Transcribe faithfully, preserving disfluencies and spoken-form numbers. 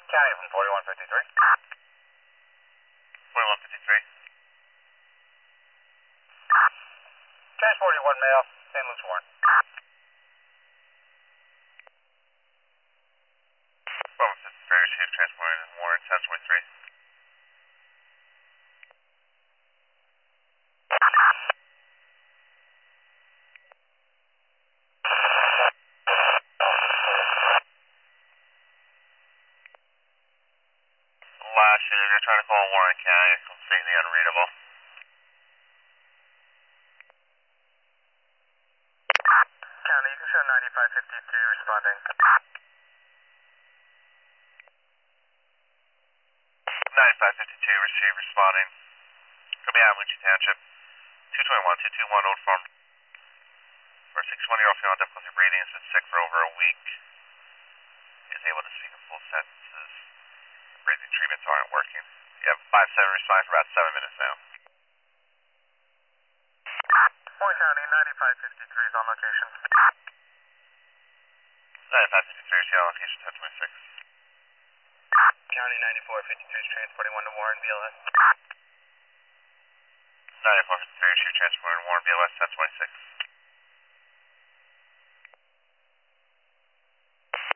County from forty-one fifty-three. forty-one fifty-three. Transporting one male, Saint Louis Warren. forty-one fifty-three, receive transporting Warren, ten twenty-three. Last unit, you're trying to call Warren County, completely unreadable. County, you can show ninety-five fifty-three responding. ninety-five fifty-two, receive, responding. Could be Avalanche Township. two twenty-one, two twenty-one, Old Farm. For a sixty-one-year-old female, difficulty breathing, has been sick for over a week. Is able to speak in full sentences. Breathing treatments aren't working. You have five seven responding for about seven minutes now. Warren County, ninety-five fifty-three is on location. ninety-five fifty-three, receive on location, ten twenty-six. County, ninety-four fifty-three is transporting one to Warren, B L S. ninety-four fifty-three, receive transporting Warren, B L S, ten twenty-six.